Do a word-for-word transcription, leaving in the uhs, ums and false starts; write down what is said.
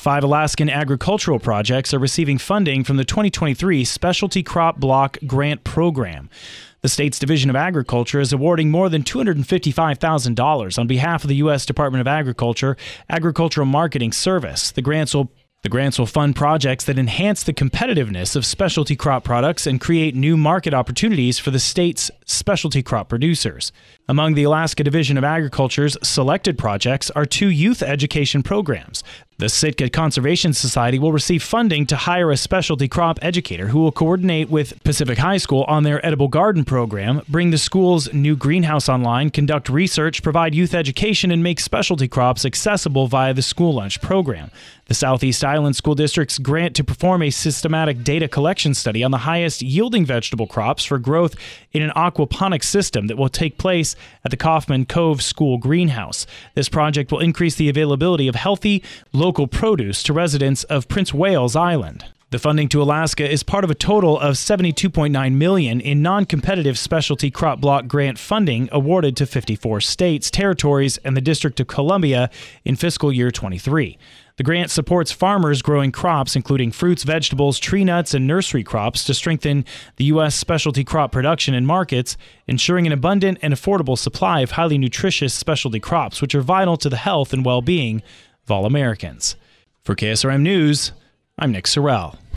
Five Alaskan agricultural projects are receiving funding from the twenty twenty-three Specialty Crop Block Grant Program. The state's Division of Agriculture is awarding more than two hundred fifty-five thousand dollars on behalf of the U S Department of Agriculture Agricultural Marketing Service. The grants will The grants will fund projects that enhance the competitiveness of specialty crop products and create new market opportunities for the state's specialty crop producers. Among the Alaska Division of Agriculture's selected projects are two youth education programs. The Sitka Conservation Society will receive funding to hire a specialty crop educator who will coordinate with Pacific High School on their edible garden program, bring the school's new greenhouse online, conduct research, provide youth education, and make specialty crops accessible via the school lunch program. The Southeast Island School District's grant to perform a systematic data collection study on the highest yielding vegetable crops for growth in an aquaponics system that will take place at the Kaufman Cove School Greenhouse. This project will increase the availability of healthy, local produce to residents of Prince Wales Island. The funding to Alaska is part of a total of seventy-two point nine million dollars in non-competitive specialty crop block grant funding awarded to fifty-four states, territories, and the District of Columbia in fiscal year twenty-three. The grant supports farmers growing crops including fruits, vegetables, tree nuts, and nursery crops to strengthen the U S specialty crop production and markets, ensuring an abundant and affordable supply of highly nutritious specialty crops, which are vital to the health and well-being of all Americans. For K S R M News, I'm Nick Sorrell.